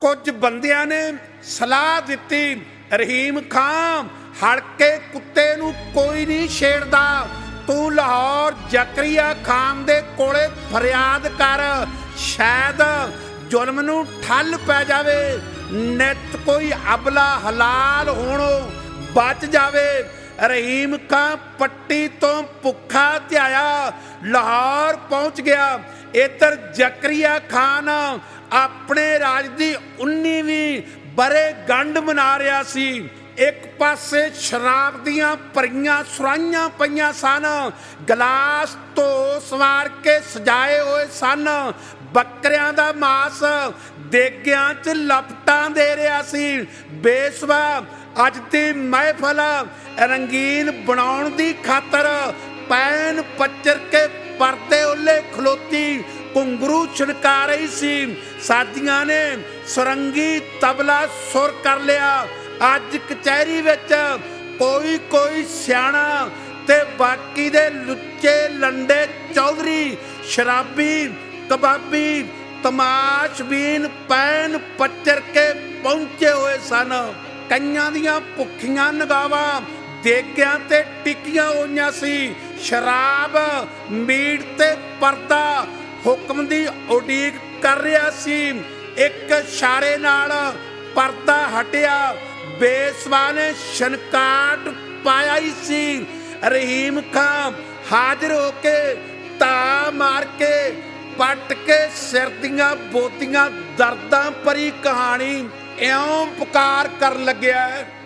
ਕੁਝ ਬੰਦਿਆਂ ਨੇ ਸਲਾਹ ਦਿੱਤੀ, ਰਹੀਮ ਖਾਂ ਹਲਕੇ ਕੁੱਤੇ ਨੂੰ ਕੋਈ ਨਹੀਂ ਛੇੜਦਾ, ਤੂੰ ਲਾਹੌਰ ਜ਼ਕਰੀਆ ਖਾਨ ਦੇ ਕੋਲੇ ਫਰਿਆਦ ਕਰ, ਸ਼ਾਇਦ ਜ਼ੁਲਮ ਨੂੰ ਠੱਲ ਪੈ ਜਾਵੇ, ਨਿੱਤ ਕੋਈ ਅਬਲਾ ਹਲਾਲ ਹੋਣੋਂ ਬਚ ਜਾਵੇ। ਰਹੀਮ ਖਾਂ ਪੱਟੀ ਤੋਂ ਭੁੱਖਾ ਧਿਆਇਆ ਲਾਹੌਰ ਪਹੁੰਚ ਗਿਆ। ਇੱਧਰ ਜ਼ਕਰੀਆ ਖਾਨ ਆਪਣੇ ਰਾਜ ਦੀ 19ਵੀਂ ਵਰ੍ਹੇਗੰਢ ਮਨਾ ਰਿਹਾ ਸੀ। ਇੱਕ ਪਾਸੇ ਸ਼ਰਾਬ ਦੀਆਂ ਭਰੀਆਂ ਸੁਰਾਹੀਆਂ ਪਈਆਂ ਸਨ, ਗਲਾਸ ਧੋ ਸਵਾਰ ਕੇ ਸਜਾਏ ਹੋਏ ਸਨ, ਬੱਕਰਿਆਂ ਦਾ ਮਾਸ ਦੇਗਿਆਂ 'ਚ ਲਪਟਾਂ ਦੇ ਰਿਹਾ ਸੀ। ਬੇਸਵਾ ਅੱਜ ਦੀ ਮਹਿਫਲ ਰੰਗੀਨ ਬਣਾਉਣ ਦੀ ਖਾਤਰ ਪੈਨ ਪੱਚਰ ਕੇ ਪਰਦੇ ਉੱਲੇ ਖਲੋਤੀ ਘੁੰਗਰੂ ਛਿਣਕਾ ਰਹੀ ਸੀ। ਸਾਥੀਆਂ ਨੇ ਸੁਰੰਗੀ ਤਬਲਾ ਸੁਰ ਕਰ ਲਿਆ। ਅੱਜ ਕਚਹਿਰੀ ਵਿੱਚ ਕੋਈ ਸਿਆਣਾ ਤੇ ਬਾਕੀ ਦੇ ਲੁੱਚੇ ਲੰਡੇ ਚੌਧਰੀ ਸ਼ਰਾਬੀ ਕਬਾਬੀ ਤਮਾਸ਼ਬੀਨ ਪੈਨ ਪੱਚਰ ਕੇ ਪਹੁੰਚੇ ਹੋਏ ਸਨ। ਕਈਆਂ ਦੀਆਂ ਭੁੱਖੀਆਂ ਨਿਗਾਹਾਂ ਦੇਗਿਆਂ ਤੇ ਟਿਕੀਆਂ ਹੋਈਆਂ ਸੀ। ਸ਼ਰਾਬ ਮੀਟ ਤੇ ਪਰਦਾ ਹੁਕਮ ਦੀ ਉਡੀਕ ਕਰ ਰਿਹਾ ਸੀ। ਇੱਕ ਇਸ਼ਾਰੇ ਨਾਲ ਪਰਦਾ ਹਟਿਆ। ਬੇਸਵਾ ਨੇ ਸ਼ਨਕਾਟ ਪਾਇਆ ਹੀ ਸੀ। ਰਹੀਮ ਖਾਂ ਹਾਜ਼ਰ ਹੋ ਕੇ ਧਾ ਮਾਰ ਕੇ ਪੱਟ ਕੇ ਸਿਰ ਦੀਆਂ ਬੋਤੀਆਂ ਦਰਦਾਂ ਭਰੀ ਕਹਾਣੀ ਇਉਂ ਪੁਕਾਰ ਕਰਨ ਲੱਗਿਆ।